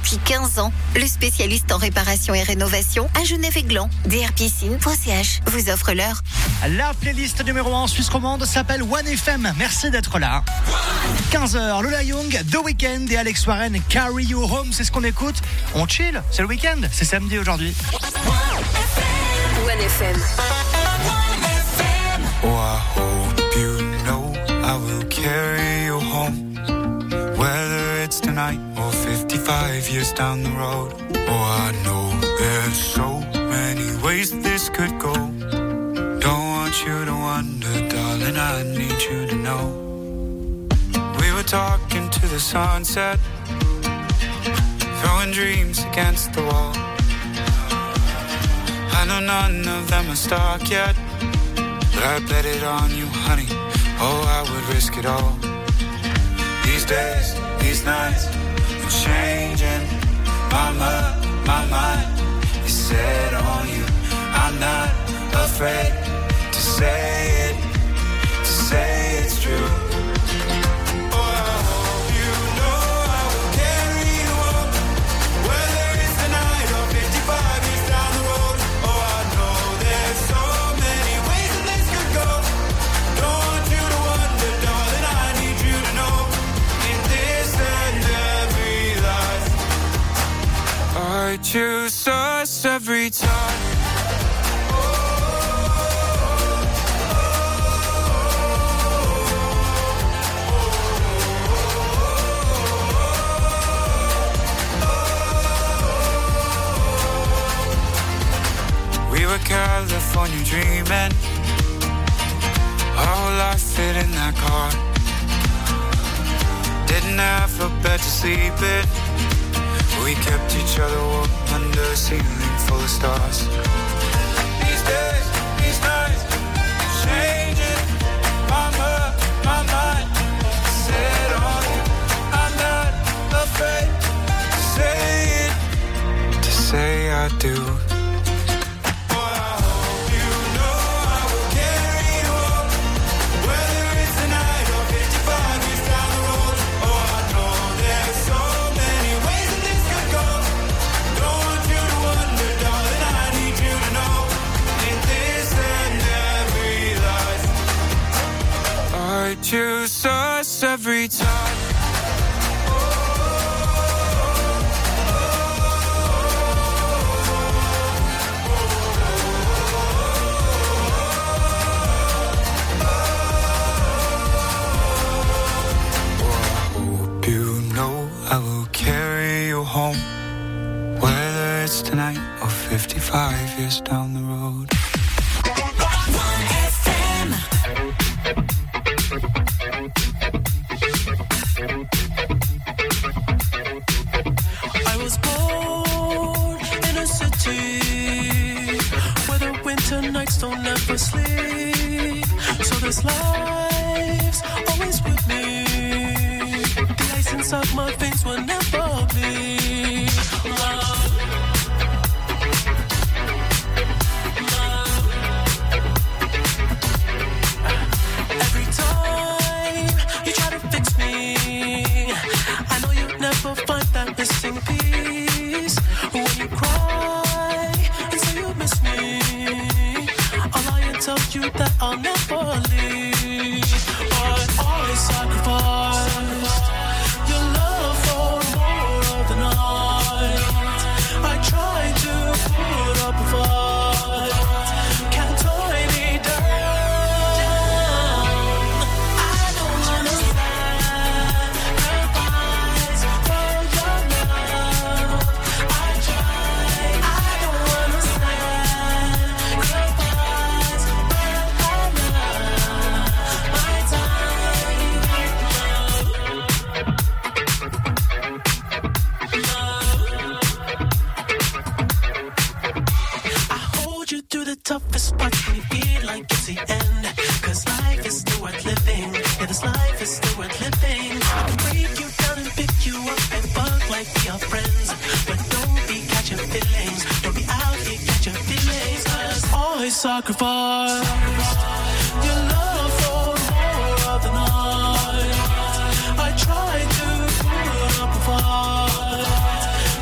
Depuis 15 ans, le spécialiste en réparation et rénovation à Genève-et-Gland, drpiscine.ch, vous offre l'heure. La playlist numéro 1 en Suisse romande s'appelle One FM. Merci d'être là. 15h, Lola Young, The Weeknd et Alex Warren, Carry You Home, c'est ce qu'on écoute. On chill, c'est le week-end, c'est samedi aujourd'hui. One FM. Oh, I hope you know I will carry you home, whether it's tonight or 55 years down the road. Oh, I know there's so many ways this could go. Don't want you to wonder, darling, I need you to know. We were talking to the sunset, throwing dreams against the wall. I know none of them are stuck yet, but I bet it on you, honey. Oh, I would risk it all. These days, these nights, I'm changing. My mind is set on you. I'm not afraid to say it's true. I choose us every time. We were California dreaming, our whole life fit in that car. Didn't have a bed to sleep in, we kept each other warm under a ceiling full of stars. These days, these nights, changing. My mind, set on you. I'm not afraid to say I do. I choose us every time. I hope you know I will carry you home, whether it's tonight or 55 years down the road. I was born in a city where the winter nights don't ever sleep. So this life's always with me. The ice inside my veins will never bleed. Every time you try to fix me, I know you'll never find that missing piece. When you cry and say you miss me, I'll lie and tell you that I'll never leave. But I sacrificed your love for more of the night. I tried to put up a fight. Can't tie me down. I don't understand goodbyes for your love. I tried. I don't understand goodbyes for your love. My I hold you through the toughest parts when you feel like it's the end. Cause life is still worth living. Yeah, this life is still worth living. I can break you down and pick you up and fuck like we are friends. But don't be catching feelings. Don't be out here catching feelings. Cause I sacrificed your love for more of the night. I tried to put up a fight.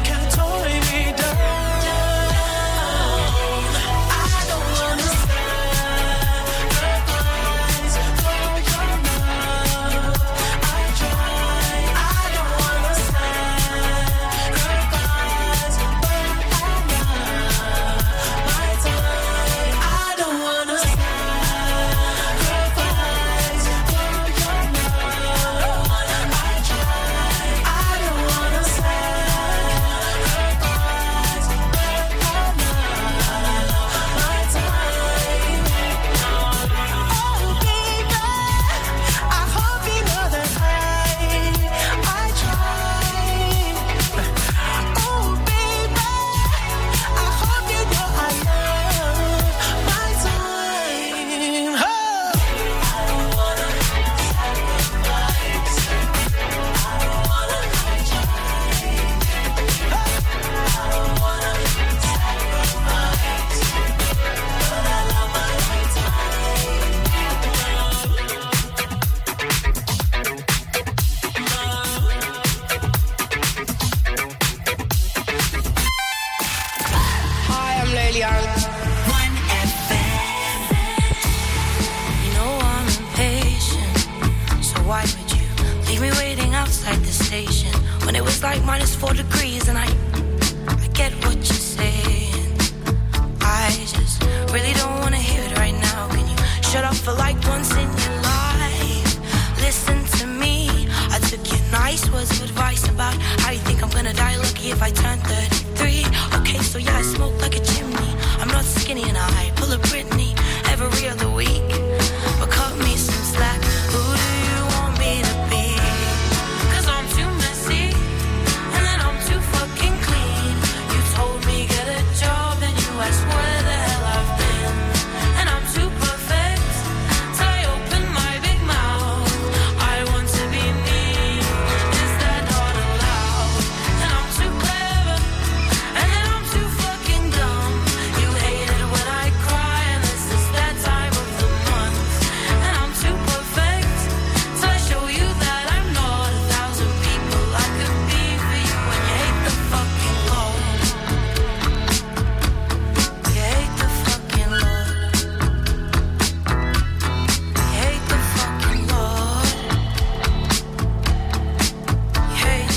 leave me waiting outside the station when it was like -4 degrees, and I get what you're saying. I just really don't want to hear it right now. Can you shut up for like once in your life? Listen to me. I took your nice words of advice about how you think I'm gonna die lucky if I turn 33. Okay, so yeah, I smoke like a chimney. I'm not skinny and I pull a Britney every other week. But cut me some slack. Who do you want me to be? 'Cause I'm too messy, and then I'm too fucking clean. You told me get a job, and you asked where the hell I've been. And I'm too perfect, so I open my big mouth. I want to be me, is that not allowed? And I'm too clever, and then I'm too fucking dumb. You hate it when I cry, and this is that time of the month. And I'm too perfect, so I show you that I'm not 1,000 people I could be for you. When you hate the fucking Lord, you hate the fucking Lord, you hate the fucking Lord, you hate.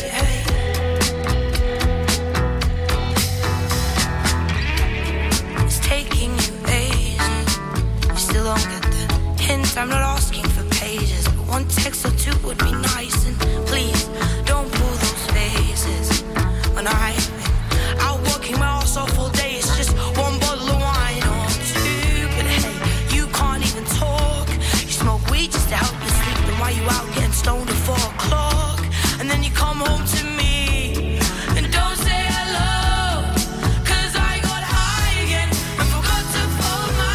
It's taking you ages. You still don't get the hint. I'm not asking for pages, but one text or two would be nice. And please don't pull those faces. When I've been out working my ass off all day, it's just one bottle of wine or two. But hey, you can't even talk. You smoke weed just to help you sleep. Then why you out getting stoned at 4 o'clock? And then you come home to me and don't say hello. 'Cause I got high again and forgot to fold my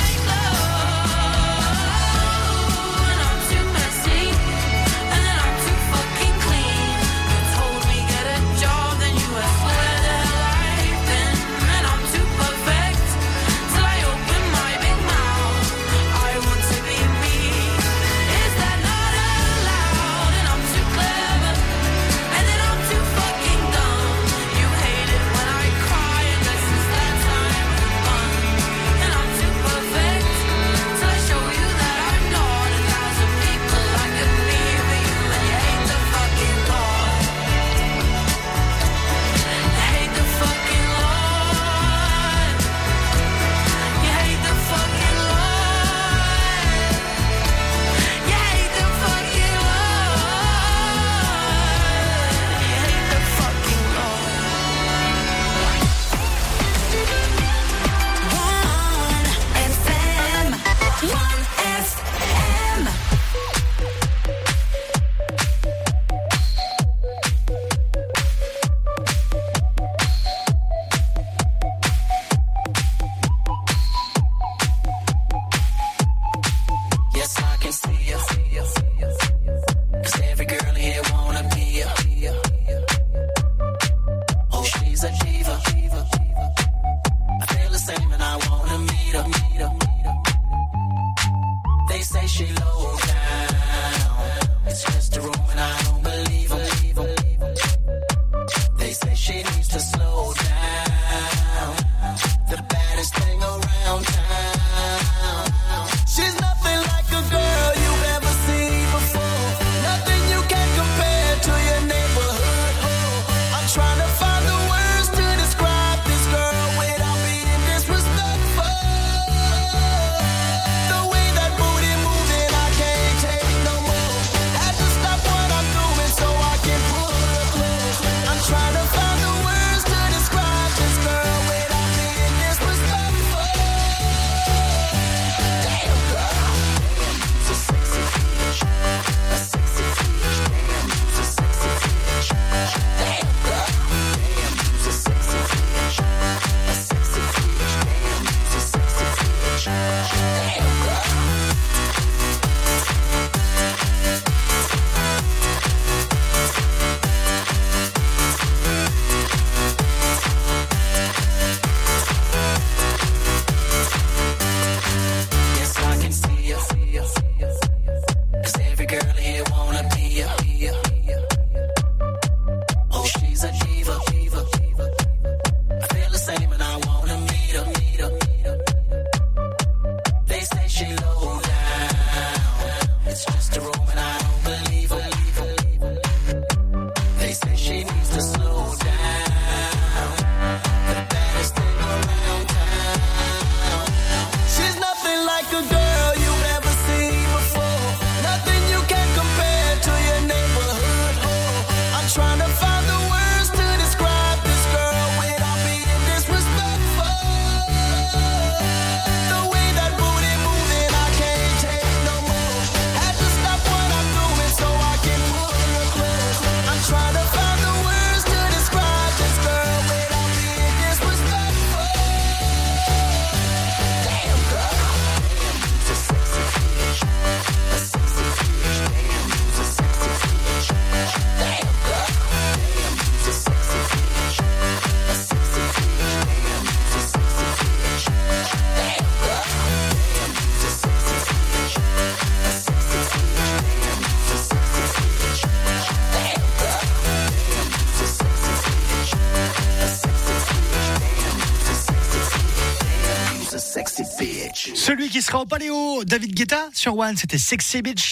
clothes. And I'm too messy, and then I'm too fucking clean. You told me get a job, then you asked where the hell I've been. And I'm too perfect, till I open my big mouth. I want to be me, is that not allowed? And I'm too clever, and then I'm too fucking dumb. You hate it when I cry, and this is that time of the month. And I'm too perfect, till I show you that I'm not 1,000 people I could be for you. And you hate the fucking Lord, you hate the fucking Lord, you hate the fucking Lord, you hate the fucking Lord, you hate the fucking Lord. 1FM, 1FM. Yes, I can see you. 'Cause every girl here wanna be you. Oh, she's a diva. I feel the same and I wanna meet her. They say she low down. It's just a room and I don't believe 'em. They say she needs to slow down. The baddest thing around town. She's nothing like a girl you've ever seen before. Nothing you can compare to your neighborhood. I'm trying to find the words to describe this girl without being disrespectful. The way that booty moving, I can't take no more. Had to stop what I'm doing so I qui sera au Paléo. David Guetta sur One, c'était Sexy Beach.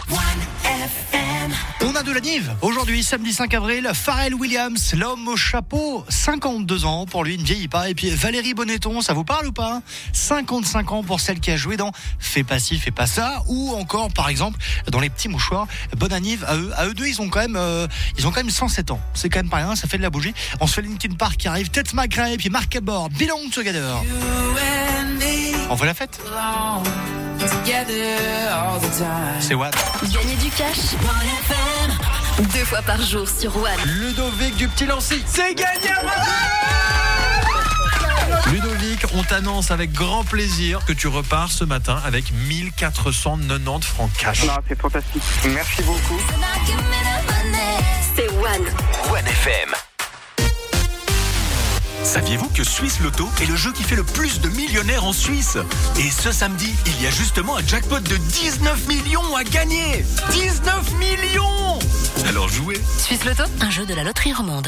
On a de la Nive. Aujourd'hui, samedi 5 avril, Pharrell Williams, l'homme au chapeau, 52 ans pour lui, ne vieillit pas. Et puis Valérie Bonneton, ça vous parle ou pas? 55 ans pour celle qui a joué dans Fais pas ci, fais pas ça, ou encore par exemple dans Les Petits Mouchoirs. Bonne anniv à eux. À eux deux, ils ont quand même 107 ans. C'est quand même pas rien, ça fait de la bougie. On se fait Linkin Park qui arrive, Ted McRae et puis Mark Cabor, Belong Together. On fait la fête. C'est One. Gagner du cash. 2 fois par jour sur One. Ludovic du Petit Lancy. C'est gagné. Ludovic, on t'annonce avec grand plaisir que tu repars ce matin avec 1490 francs cash. Non, c'est fantastique. Merci beaucoup. C'est One. One FM. Saviez-vous que Suisse Loto est le jeu qui fait le plus de millionnaires en Suisse? Et ce samedi, il y a justement un jackpot de 19 millions à gagner. 19 millions! Alors jouez. Suisse Loto, un jeu de la loterie romande.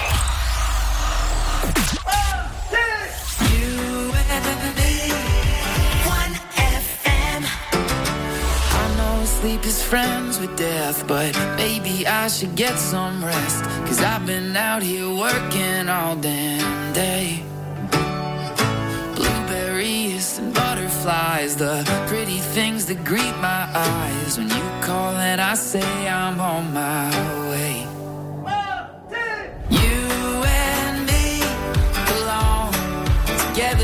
Sleep is friends with death, but maybe I should get some rest, 'cause I've been out here working all damn day. Blueberries and butterflies, the pretty things that greet my eyes when you call and I say I'm on my way. You and me belong together.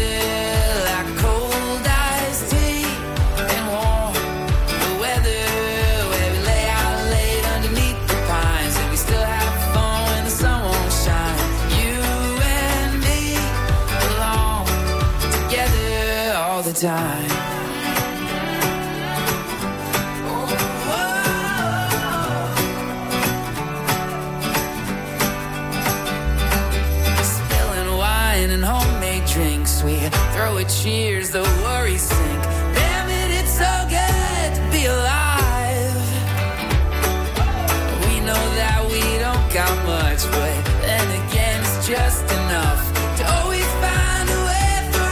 Time. Spilling wine and homemade drinks, we throw a cheers, the worries sink. Damn it, it's so good to be alive. We know that we don't got much, but then again it's just enough to always find a way.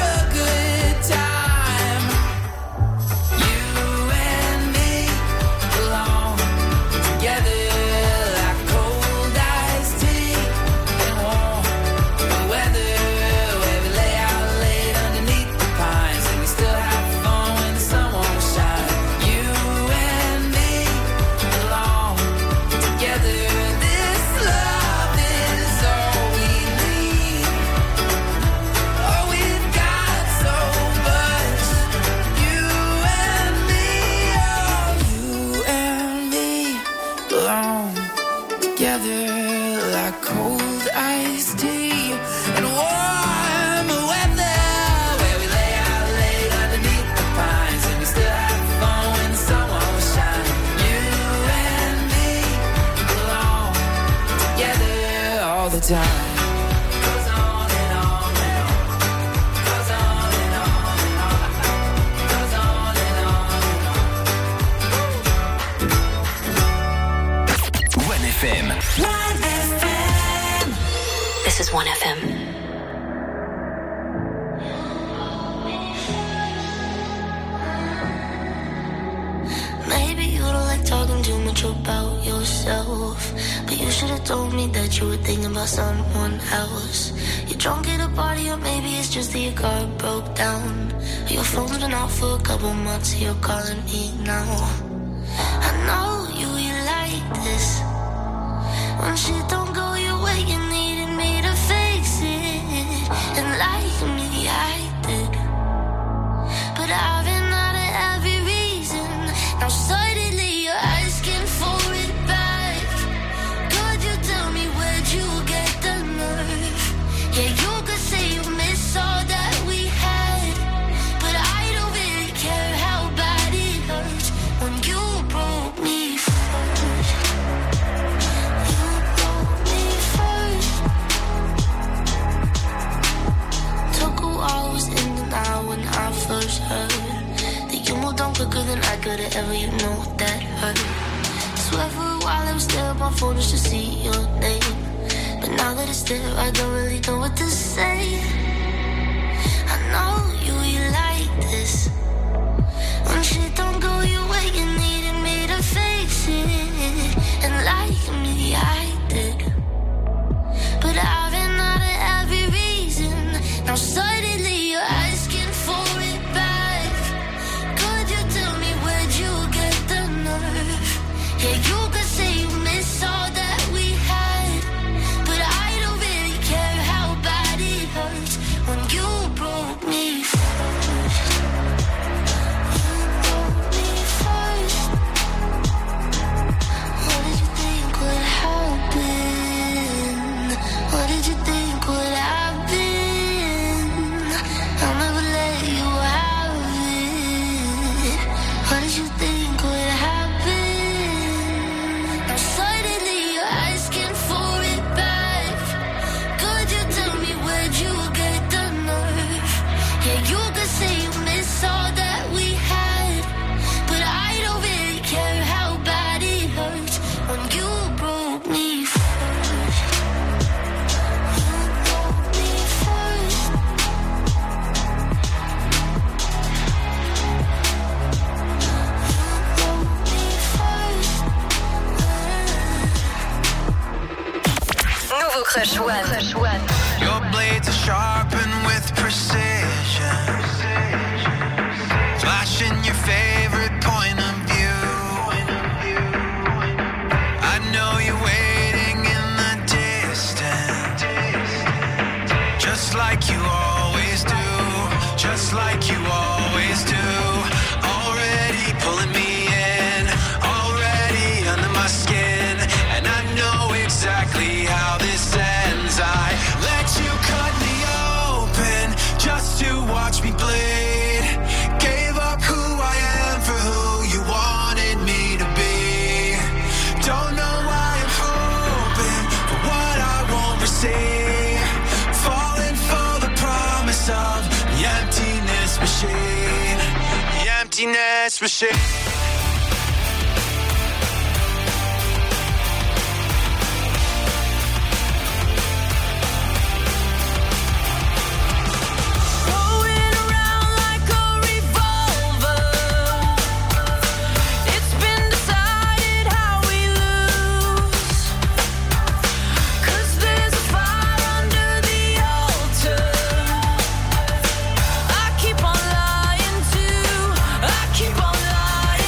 Time. Goes on and on and on. Goes on and on and on. Goes on and on and on. One FM. One FM. This is One FM. Maybe you don't like talking too much about yourself, but you should have told me that you were thinking about someone else. You're drunk at a party, or maybe it's just that your car broke down. Your phone's been out for a couple months, so you're calling me now. I know you like this. When shit don't go your way, you needed me to fix it. And like me, I did. But I've been out of every reason. Now suddenly you're asking for it back. Could you tell me where'd you get the nerve? Yeah, you could say you miss all that we had, but I don't really care how bad it hurts when you broke me first. You broke me first. Took a while, was in denial when I first heard that you moved on quicker than I could've ever, you know that hurt. Swear for a while I was there on my phone just to see your name, but now that it's there I don't really know what to say. I know you like this. don't go your way, you needed me to fix it. And like me, I did. But I ran out of every reason. Now suddenly you're asking for it back. Could you tell me where'd you get the nerve? Yeah, you could say you miss all that we had, but I don't really care how bad it hurts when you broke me first. You broke me first. What did you think would happen? What did you think would happen? I'll never let you have it. What did you think would happen? Now suddenly you're asking for it back. Could you tell me where'd you get the nerve? Yeah, you could say you miss all that we had, but I don't really care how bad it hurts when you broke me first. You broke me first. You broke me first. Nouveau Crush One. Your blades are sharpened with precision, flashing your favorite point of view. I know you're waiting in the distance, just like you always do, just like you always do. Already pulling me in, already under my skin, and I know exactly how this ends. I let you cut me open just to watch me bleed. Gave up who I am for who you wanted me to be. Don't know why I'm hoping for what I won't receive. Falling for the promise of the emptiness machine. The emptiness machine. Going around like a revolver. It's been decided how we lose. 'Cause there's a fire under the altar. I keep on lying to, I keep on lying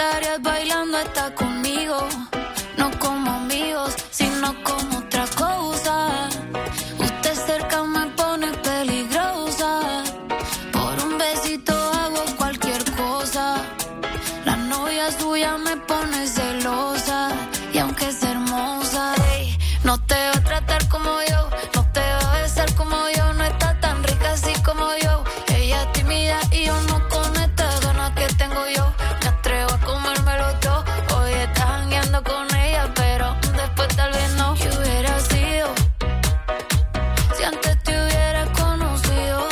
estarías bailando hasta conmigo, no como amigos, sino como otra cosa. Usted cerca me pone peligrosa, por un besito hago cualquier cosa. La novia suya me pone celosa, y aunque es hermosa, ey, no te va a tratar como yo, no te va a besar como yo, no está tan rica así como yo. Ella es tímida y yo no con estas ganas que tengo yo. Me atrevo a comérmelo todo. Hoy estás jangueando con ella, pero después tal vez no. ¿Qué hubiera sido si antes te hubiera conocido?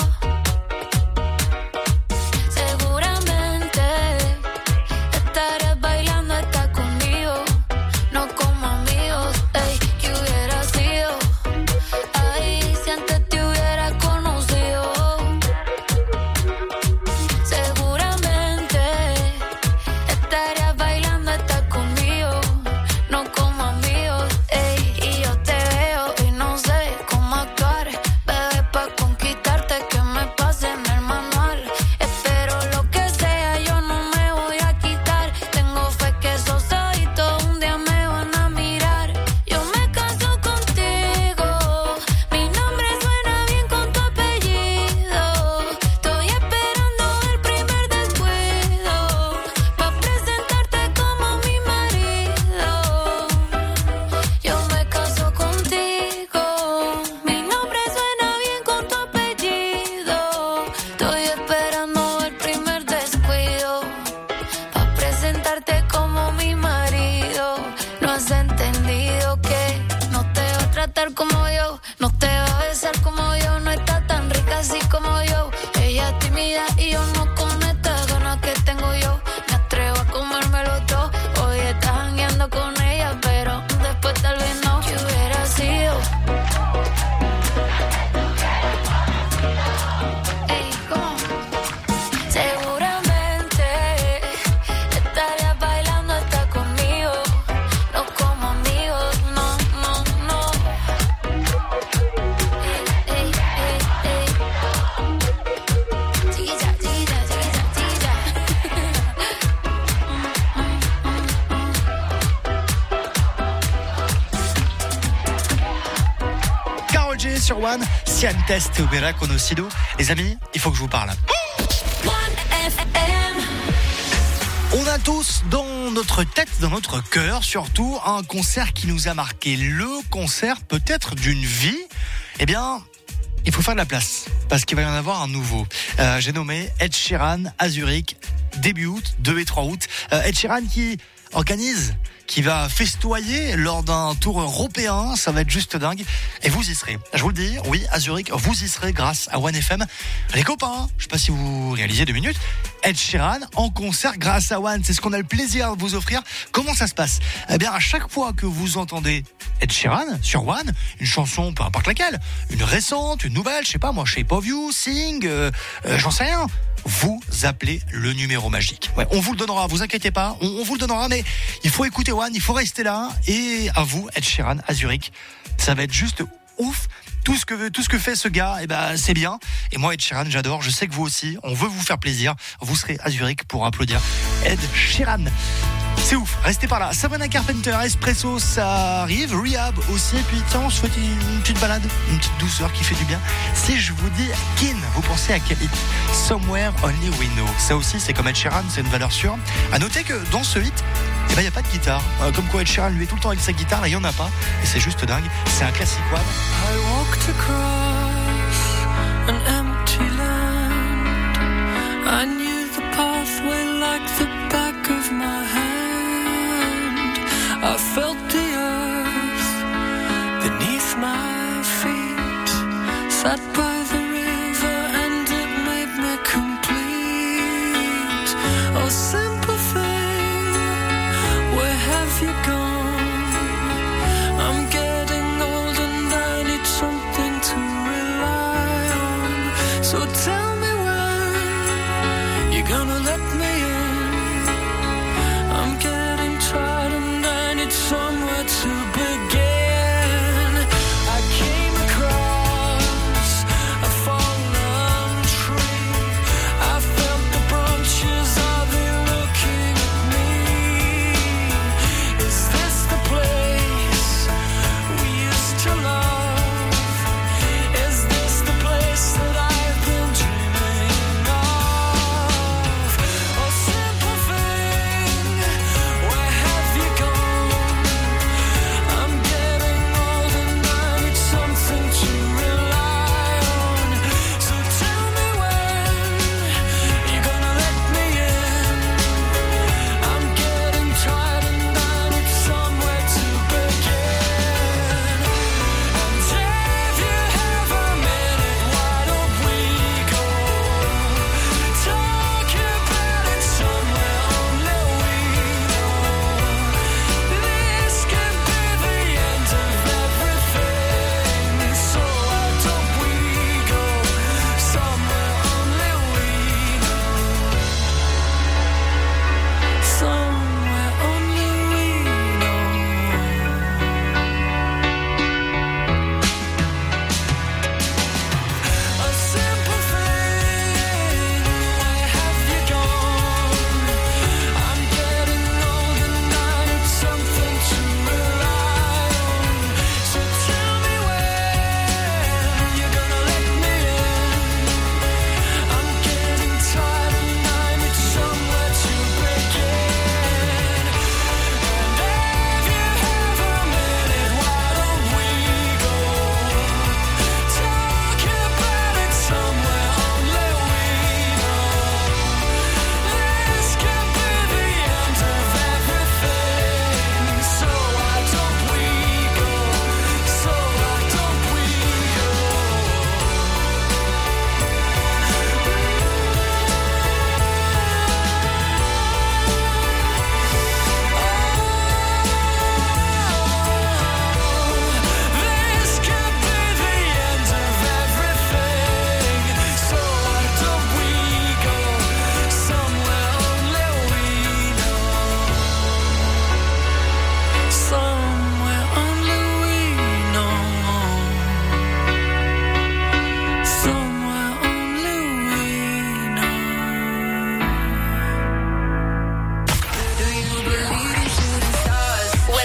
Seguramente estarías bailando hasta conmigo, no como amigos. Ey, ¿qué hubiera sido? Ay, si antes te hubiera conocido. Seguramente estarías bailando hasta conmigo, no como amigos. Ey, y yo te veo y no sé cómo actuar, bebé, pa' conquistarte que me pase en el manual. Espero lo que sea, yo no me voy a quitar. Tengo fe que esos ojitos un día me van a mirar. Yo me caso contigo, mi nombre suena bien con tu apellido. Estoy esperando el primer descuido, pa' presentarte como mi marido. Yo me caso contigo, mi nombre suena bien con tu apellido. Estoy esperando el primer descuido, pa' presentarte como mi marido. No has entendido que no te va a tratar como yo, no te va a besar como yo, no está tan rica así como yo. Ella es tímida y yo no con estas ganas que tengo yo. Me atrevo a comérmelo todo. Hoy estás jangueando con ella, pero después tal vez no. ¿Qué hubiera sido? Ey, ¿cómo? Seguramente estarías bailando hasta conmigo, no como amigos, no, no, no. Ey, ey, ey, ey. Chiquilla, chiquilla, chiquilla, chiquilla. Karol G sur One, si antes te hubiera conocido. Les amis, il faut que je vous parle. On a tous dans notre tête, dans notre cœur, surtout un concert qui nous a marqué. Le concert peut-être d'une vie. Eh bien, il faut faire de la place parce qu'il va y en avoir un nouveau. J'ai nommé Ed Sheeran à Zurich, début août, 2 et 3 août. Ed Sheeran qui organise, qui va festoyer lors d'un tour européen. Ça va être juste dingue. Et vous y serez. Je vous le dis, oui, à Zurich, vous y serez grâce à One FM. Les copains, je sais pas si vous réalisez 2 minutes. Ed Sheeran en concert grâce à One. C'est ce qu'on a le plaisir de vous offrir. Comment ça se passe? Eh bien, à chaque fois que vous entendez Ed Sheeran sur One, une chanson, peu importe laquelle, une récente, une nouvelle, je sais pas moi, Shape of You, Sing, j'en sais rien. Vous appelez le numéro magique. Ouais, on vous le donnera, vous inquiétez pas, on vous le donnera, mais il faut écouter One, il faut rester là. Et à vous, Ed Sheeran à Zurich, ça va être juste ouf. Tout ce que fait ce gars, eh ben, c'est bien. Et moi, Ed Sheeran, j'adore. Je sais que vous aussi, on veut vous faire plaisir. Vous serez à Zurich pour applaudir Ed Sheeran. C'est ouf, restez par là. Sabrina Carpenter, Espresso, ça arrive. Rehab aussi. Et puis tiens, on se fait une petite balade, une petite douceur qui fait du bien. Si je vous dis Kin, vous pensez à quel hit? Somewhere Only We Know. Ça aussi, c'est comme Ed Sheeran, c'est une valeur sûre. À noter que dans ce hit, eh ben, il n'y a pas de guitare. Comme quoi Ed Sheeran, lui, est tout le temps avec sa guitare. Là, il n'y en a pas. Et c'est juste dingue. C'est un classique One. I walked across an empty land. I knew the pathway like the back of my hand. I felt the earth beneath my feet. Sat by the river and it made me complete. Oh, simple thing, where have you gone? I'm getting old and I need something to rely on. So tell me when you're gonna let me in. I'm getting tired and I need somewhere to begin. I came across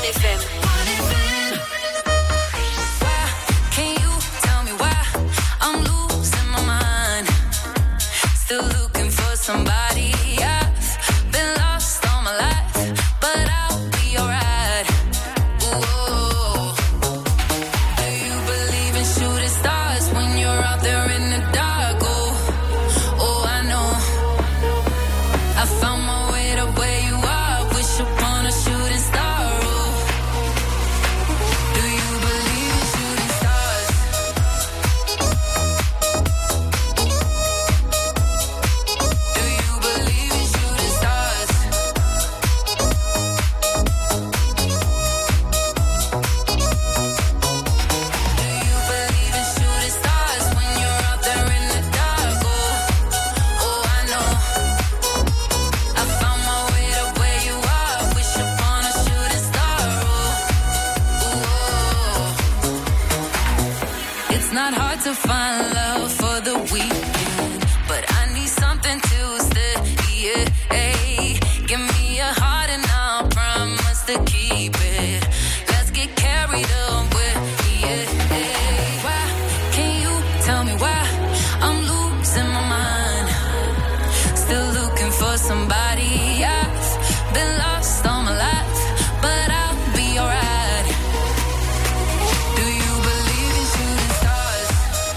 1FM. Can you tell me why I'm losing my mind? Still looking for somebody. I've been lost all my life, but I'll be alright. Ooh. Do you believe in shooting stars when you're out there in the dark? Oh, I know. I found my way to where you are. Wish upon a shooting star. Do you believe in shooting stars? Do you believe in shooting stars? Do you believe in shooting stars when you're out there in the dark? Oh, I know. I found my way to where you are. Wish upon a shooting star. It's not hard to find love for the weekend, but I need something to stay. Give me a heart and I'll promise to keep it. Let's get carried away. Why can you tell me why I'm losing my mind? Still looking for somebody. I've been lost all my life, but I'll be alright. Do you believe in shooting stars?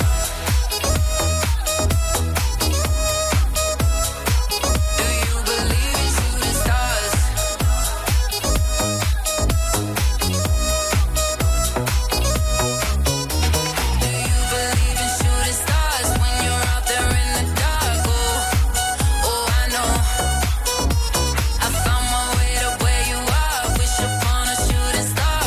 Do you believe in shooting stars? Do you believe in shooting stars when you're out there in the dark? Oh, I know. I found my way to where you are. Wish upon a shooting star.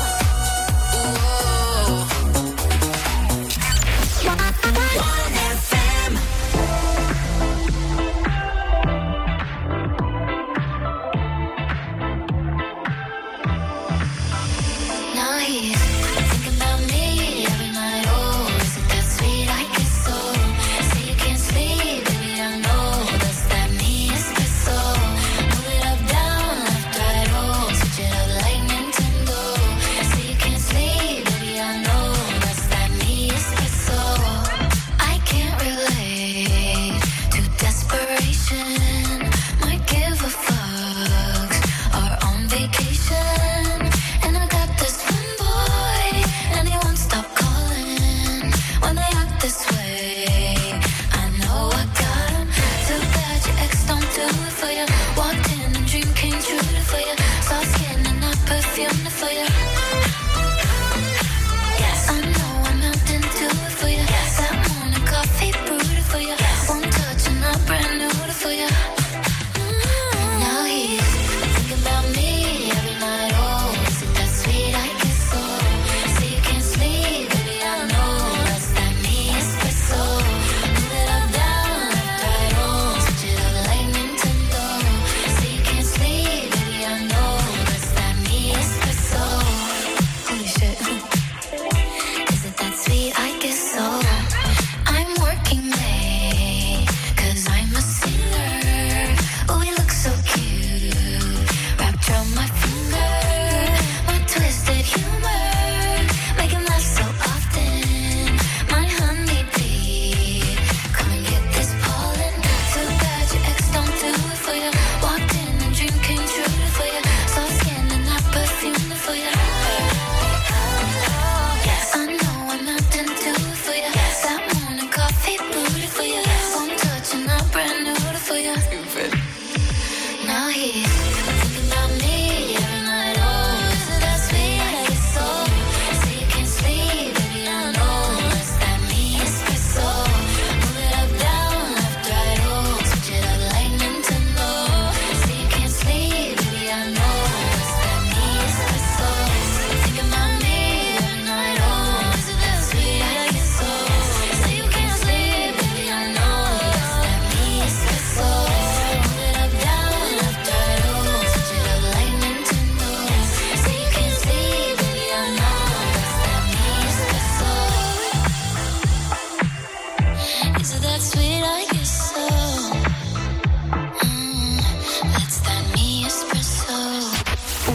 Now he's thinking about me every night. Oh, is it that sweet? I guess so. Say you can't sleep, baby. I know that's that me espresso. Move it up, down, left, right. Oh, switch it up like Nintendo. Say you can't sleep, baby. I know that's that me espresso. I can't relate to desperation. Might give a fuck. Are on vacation. And I got this one boy, and he won't stop calling when they act this way. I know I got him. Too bad your ex don't do it for you. Walked in and dream came true for you. Soft skin and not perfumed for you. Yes, I know I'm out into it for you. That morning coffee brewed for you. One touch and I'm brand new for you. Now he's thinking about me every night. Oh, is it that sweet? I guess so. Say you can't sleep, baby. I know that's that me espresso. Move it up, down, left, right. Oh, switch it up like Nintendo. Say you can't sleep, baby. I know that's that me espresso.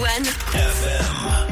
One FM.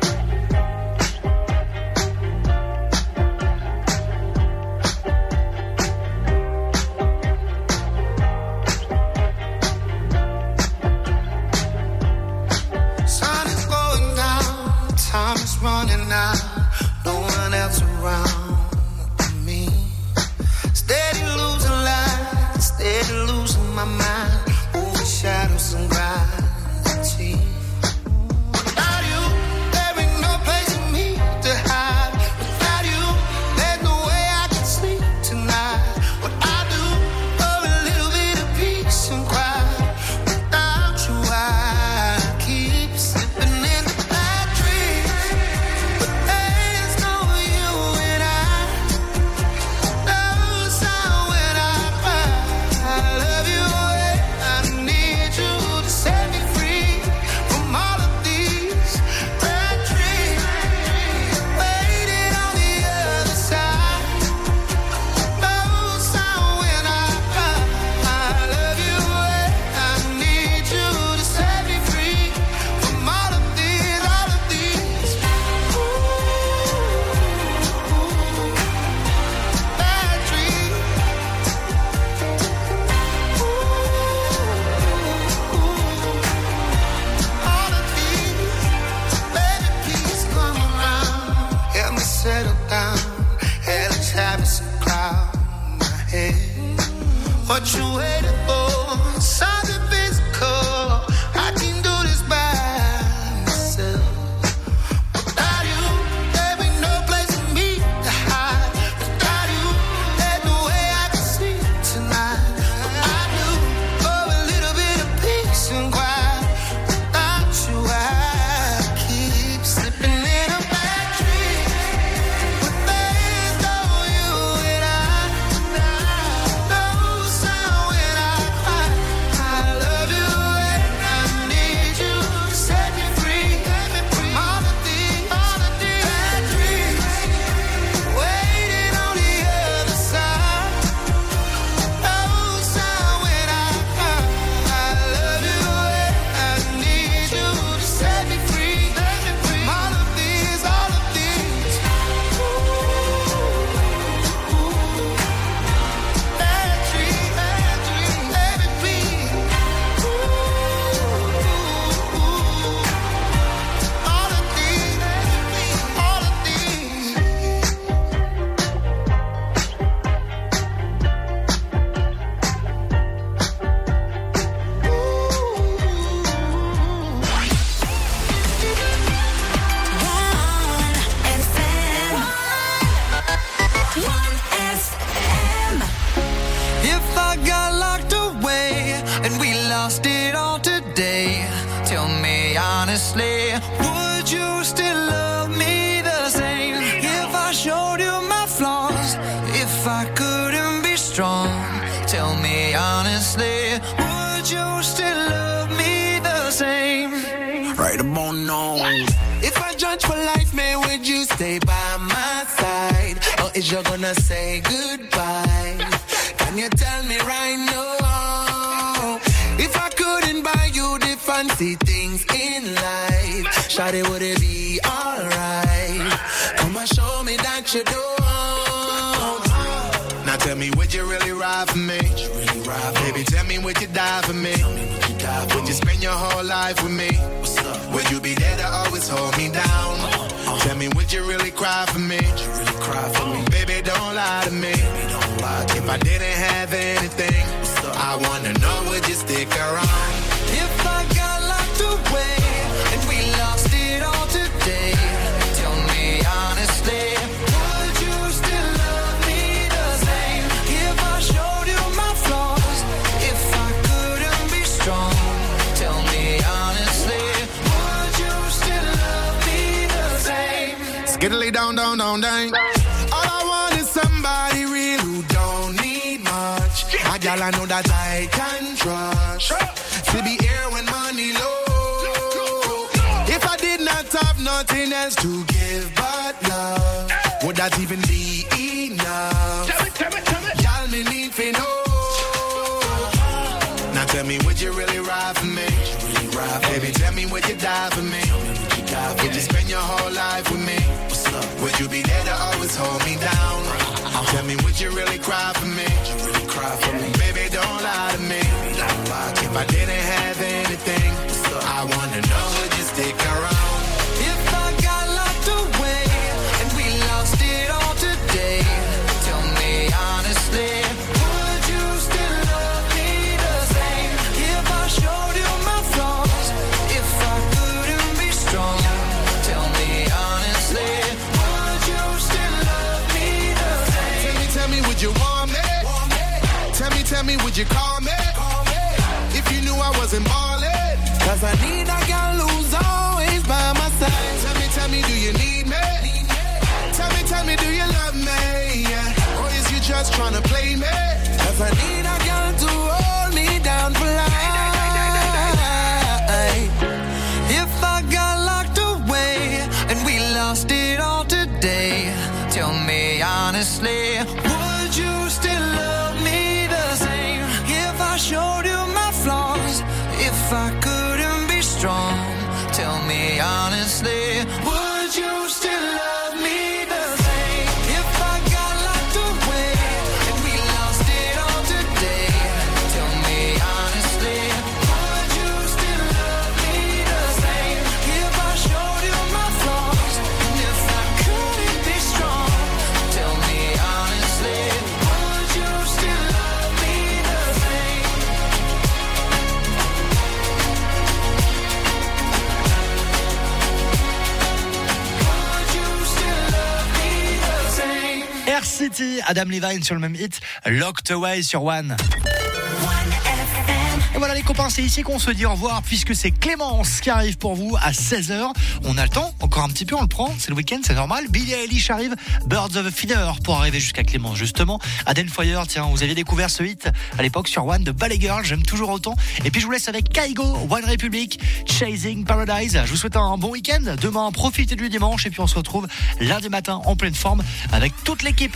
Time is running out, no one else around me. Steady losing light, steady losing my mind, over shadows and gravity. Without you, there ain't no place for me to hide. Without you, there's no way I can sleep tonight. What I do for a little bit of peace and quiet. Without you, I keep slipping in the bad dreams. But there's no you and I. No sound when I cry. I love you and I need you to set me free from all of these bad dreams. Waiting on the other side. No sound when I cry. I love you and I need you to set me free from all of these bad dreams. All of these, baby, please come around. Help me settle down. Hey, let's have some cloud in my head. What you waiting for? Something physical. I can do this by myself. Without you, there ain't no place for me to hide. Without you, there's no way I can sleep tonight. I do for a little bit of peace and quiet. Without you, I keep slipping in a bad dream. But there's no you and I. No sound when I cry. I love you and I need you to set me free from all of these bad dreams. Waiting on the other side. No sound when I cry. I love you and I need you to set me free from all of these bad dreams. Baby, please. All of these, all of these. If I got locked away and we lost it all today, tell me honestly, would you still love me the same? If I showed you my flaws, if I couldn't be strong, tell me honestly, would you still love me the same? Right about now. If I judge for life, man, would you stay by my side? Or is you gonna say goodbye? Can you tell me right now? If I couldn't buy you the fancy things in life, shawty, would it be alright? Come and show me that you don't. Now tell me, would you really ride for me? Baby, tell me, would you die for me? Would you spend your whole life with me? Would you be there to always hold me down? Tell me, would you really cry for me? Baby, don't lie to me. If I didn't have anything, I wanna know, would you stick around? If I got locked away and we lost it all today, tell me honestly, would you still love me the same? If I showed you my flaws, if I couldn't be strong, tell me honestly, would you still love me the same? Skiddly down, down, down, down. All I want is somebody real who don't need much. A girl I know that I can trust. To be here when money low. If I did not have nothing else to give but love, would that even be enough? Tell me. Y'all me need to know. Now tell me, would you really ride for me? Baby, tell me, would you die for me? Would you be there to always hold me down? Tell me, would you really cry for me? Baby, don't lie to me. If I didn't have anything, I wanna know, would you stick around? If I got locked away and we lost it all today, tell me honestly, would you still love me the same? If I showed you my flaws, if I couldn't be strong, tell me honestly, would you still love me the same? Tell me, would you want me? Tell me, would you call me? If you knew I wasn't ballin'. Cause I got lose always by my side. Tell me, do you need me? Tell me, do you love me? Or is you just tryna play me? Cause I got to hold me down for life. If I got locked away and we lost it all today, tell me honestly, would you still love me the same? If I showed you my flaws, if I couldn't be strong, tell me honestly, would you still love me the same? If I got locked away and we lost it all today, tell me honestly, would you still love me the same? If I showed you my flaws and if I couldn't be strong, tell me honestly, would you still love me the same? Air City, Adam Levine sur le même hit, Locked Away sur One. Et voilà les copains, c'est ici qu'on se dit au revoir puisque c'est Clémence qui arrive pour vous à 16h. On a le temps, encore un petit peu, on le prend, c'est le week-end, c'est normal. Billie Eilish arrive, Birds of a Feather pour arriver jusqu'à Clémence justement. Aden Foyer, tiens, vous aviez découvert ce hit à l'époque sur One de Ballet Girl, j'aime toujours autant. Et puis je vous laisse avec Kaigo, One Republic, Chasing Paradise. Je vous souhaite un bon week-end. Demain, profitez du dimanche et puis on se retrouve lundi matin en pleine forme avec toute l'équipe.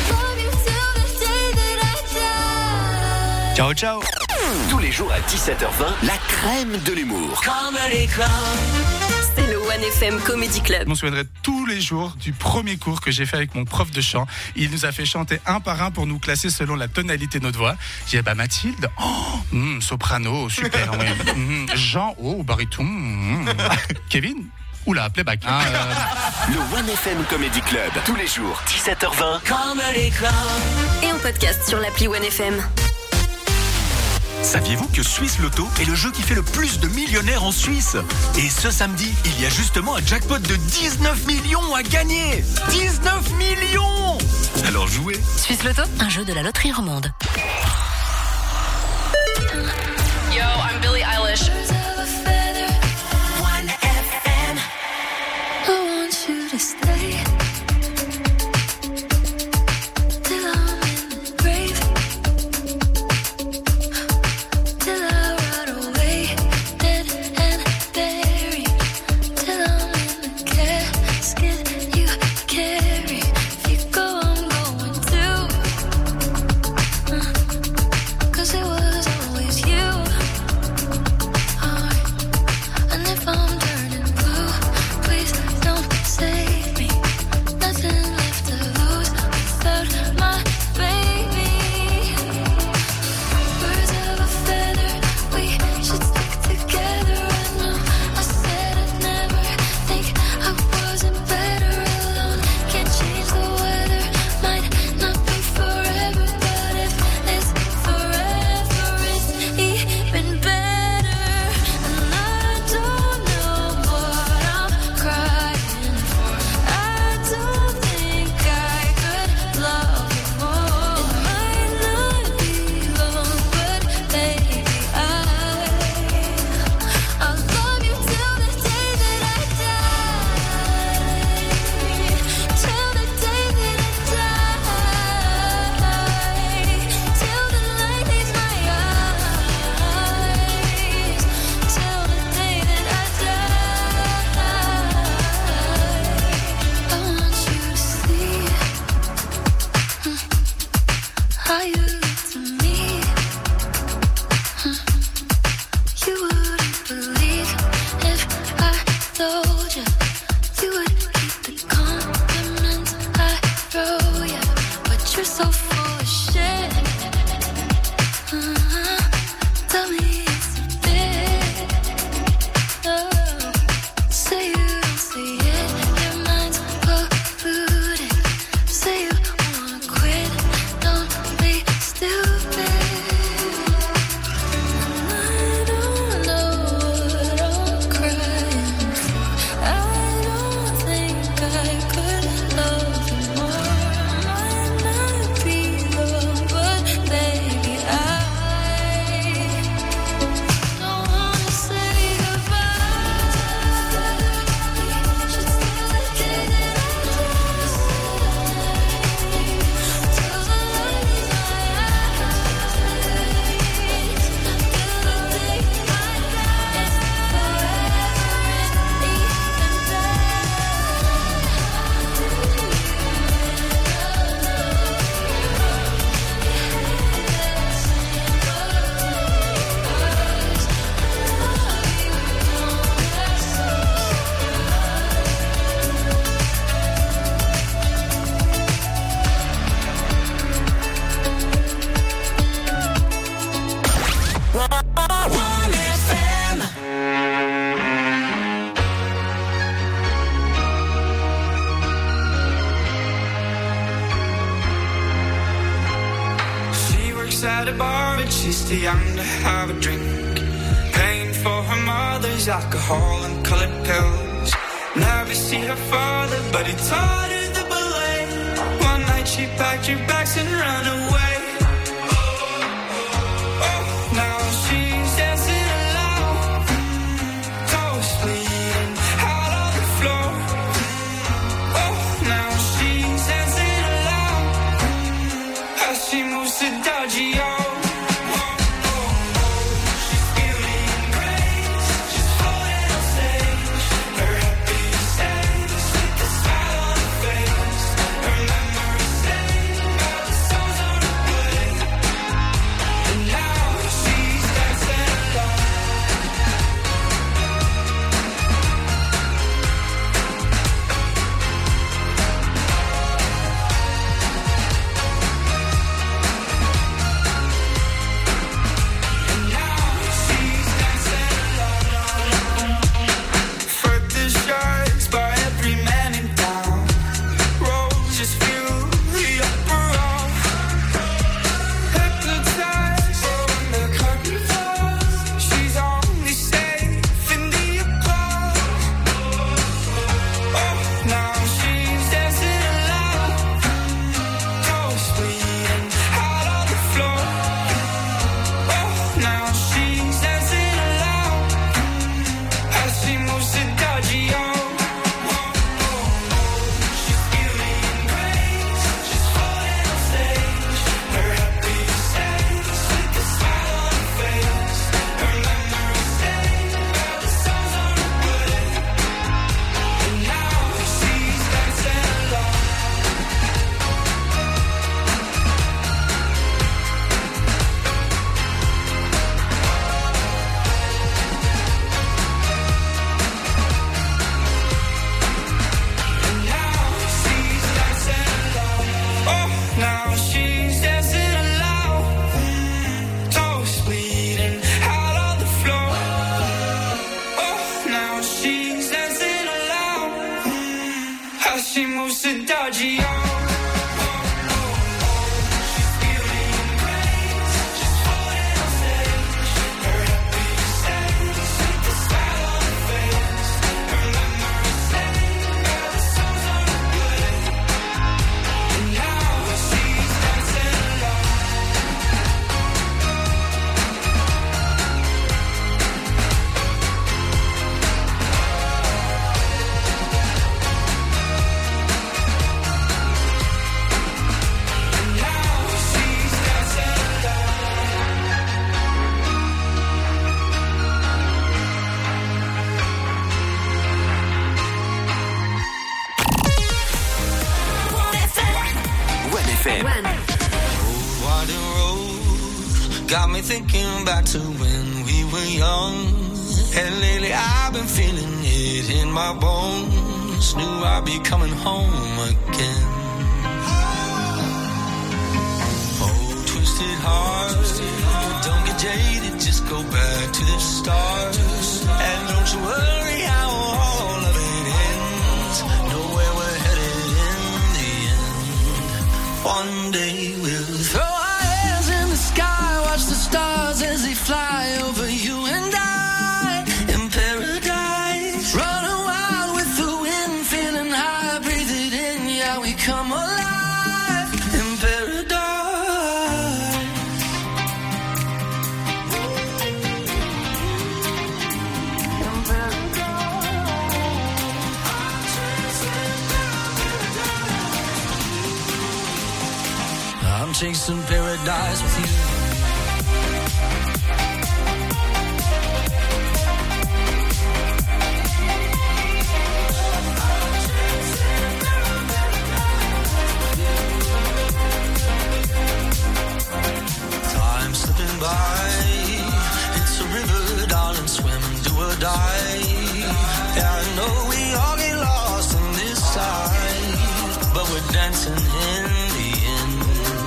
Ciao, ciao. Tous les jours à 17h20, la crème de l'humour. C'est le One FM Comedy Club. Je me souviendrai tous les jours du premier cours que j'ai fait avec mon prof de chant. Il nous a fait chanter un par un pour nous classer selon la tonalité de notre voix. J'ai dit, Mathilde, soprano, super, ouais. Jean, baryton. Kevin, oula, playback. Le One FM Comedy Club, tous les jours, 17h20. Et en podcast sur l'appli One FM. Saviez-vous que Suisse Loto est le jeu qui fait le plus de millionnaires en Suisse? Et ce samedi, il y a justement un jackpot de 19 millions à gagner. 19 millions! Alors jouez. Suisse Loto, un jeu de la loterie romande. Yo, I'm Billie Eilish. One FM. I want you to stay. at a bar, but she's too young to have a drink. Paying for her mother's alcohol and colored pills. Never see her father, but he taught her the ballet. One night she packed her bags and ran away. Oh, now she's dancing alone, toes bleeding out on the floor. Oh, now she's dancing alone as she moves to Dodgy. Thinking back to when we were young, and lately I've been feeling it in my bones. Knew I'd be coming home again. Oh, twisted heart, don't get jaded, just go back to the start. And don't you worry how all of it ends. Know where we're headed in the end. One day we'll throw our hands in the sky, watch the stars as they fly over you and I in paradise. Running wild with the wind, feeling high, breathe it in, yeah, we come alive in paradise. I'm chasing paradise with you. By. It's a river, darling, swim, do or die. Yeah, I know we all get lost in this side, but we're dancing in the end.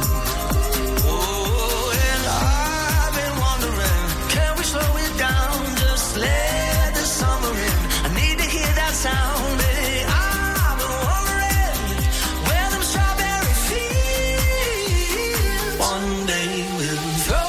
Oh, and I've been wondering, can we slow it down, just let the summer in? I need to hear that sound, baby. I've been wondering where them strawberry fields. One day we'll throw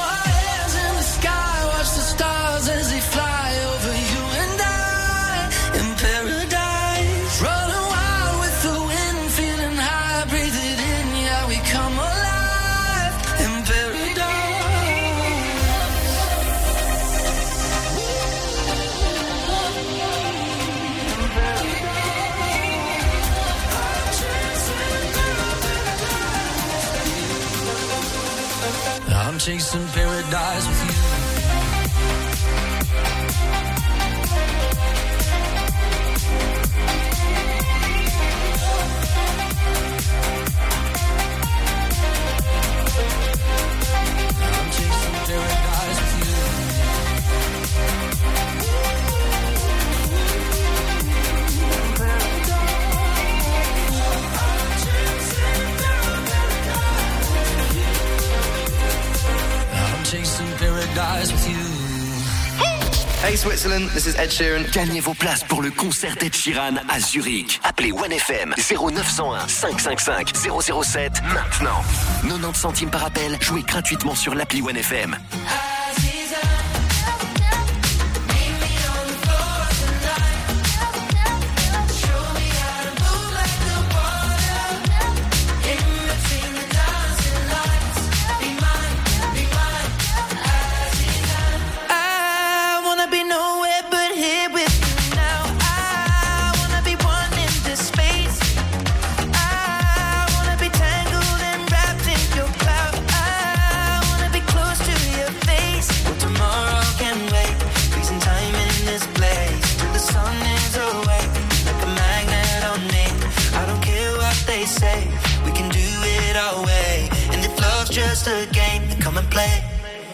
chasing paradise with you. Hey Switzerland, this is Ed Sheeran. Gagnez vos places pour le concert d'Ed Sheeran à Zurich. Appelez 1FM 0901 555 007 maintenant. 90 centimes par appel, jouez gratuitement sur l'appli 1FM. Just a game, come and play.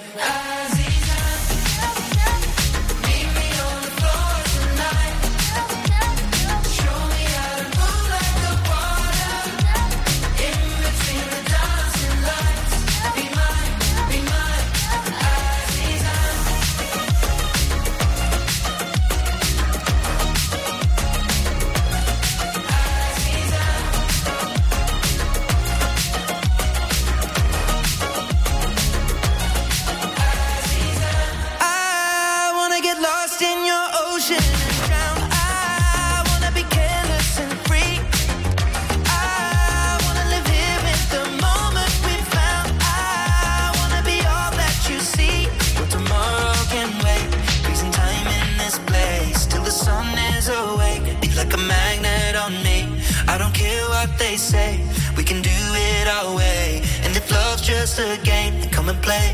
Say we can do it our way, and if love's just a game, then come and play.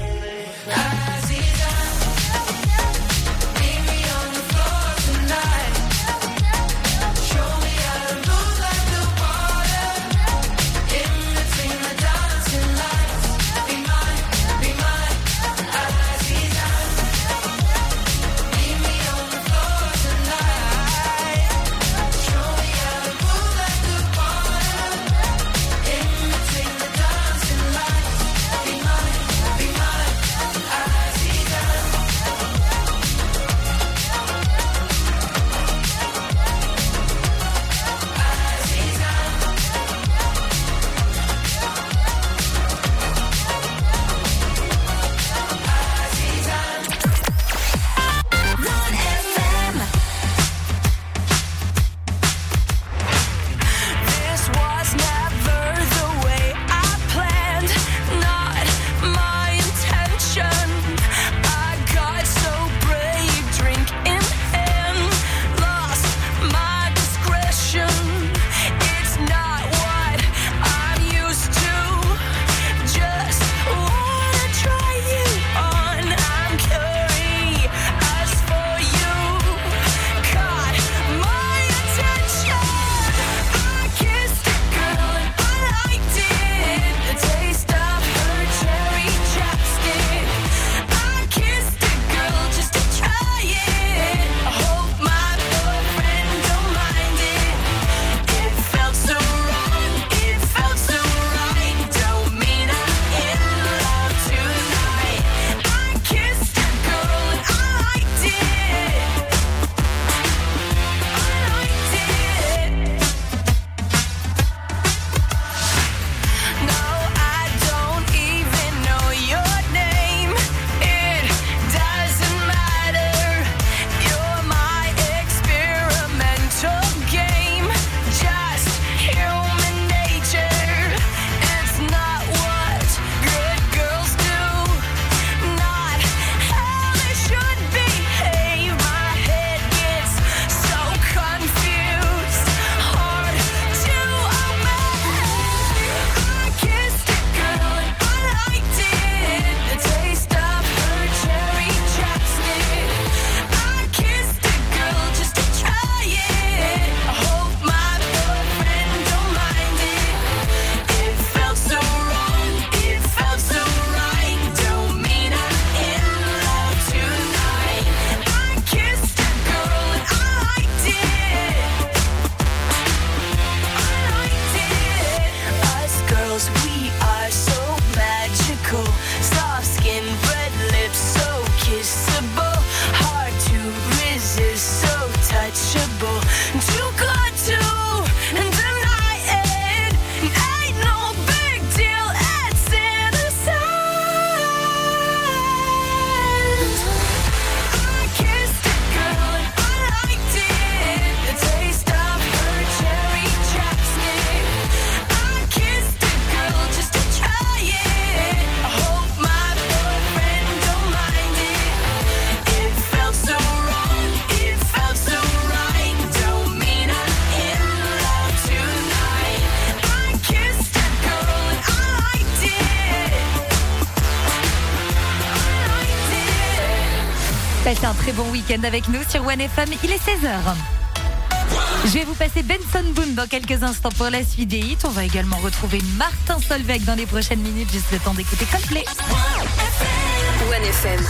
Passez un très bon week-end avec nous sur OneFM, il est 16h. Je vais vous passer Benson Boone dans quelques instants pour la suite des hits. On va également retrouver Martin Solveig dans les prochaines minutes, juste le temps d'écouter Coldplay. OneFM.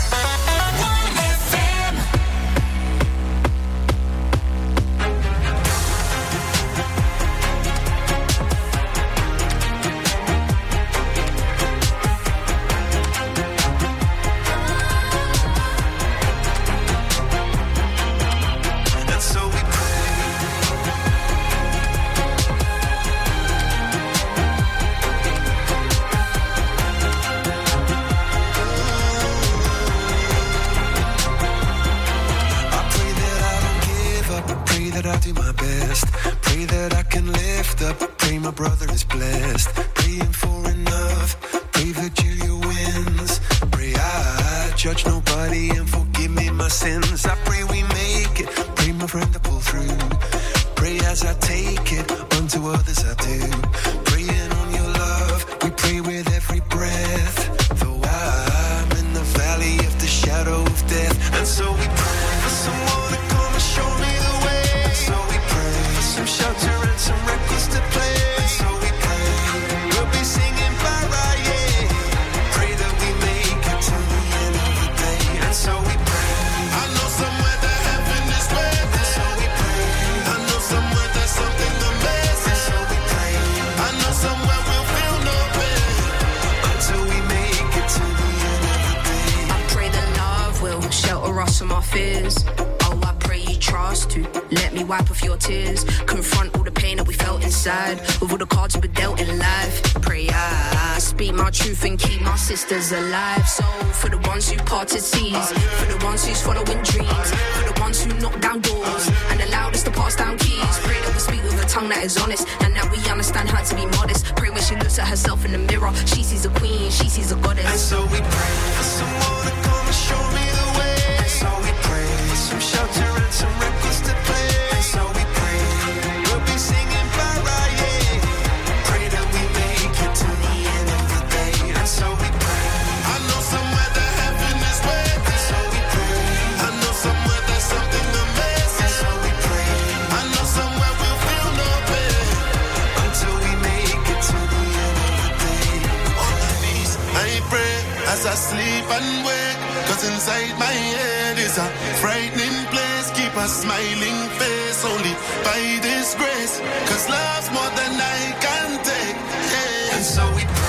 My brother is blessed, praying for enough, pray Virgilia wins, pray I judge nobody and forgive me my sins, I pray we make it, pray my friend to pull through, pray as I take it, unto others I do, praying on your love, we pray with every breath, though I'm in the valley of the shadow of death, and so we pray for someone to come and show me the way, and so we pray for some shelter and some records to play. Of my fears. Oh, I pray you trust to let me wipe off your tears. Confront all the pain that we felt inside with all the cards we were dealt in life. Pray I speak my truth and keep my sisters alive. So for the ones who parted seas, for the ones who's following dreams, for the ones who knock down doors and allowed us to pass down keys. Pray that we speak with a tongue that is honest and that we understand how to be modest. Pray when she looks at herself in the mirror, she sees a queen, she sees a goddess. And so we pray for someone to come and show me the way. So we pray for some shelter and some records to play. And so we pray we'll be singing Mariah. Pray that we make it to the end of the day. And so we pray. I know somewhere that heaven is waiting. And so we pray. I know somewhere there's something amazing. And so we pray. I know somewhere we'll feel no pain until we make it to the end of the day. On my knees, I pray as I sleep and wake. 'Cause inside my head is a frightening place. Keep a smiling face only by this grace. 'Cause love's more than I can take. Yeah. And so we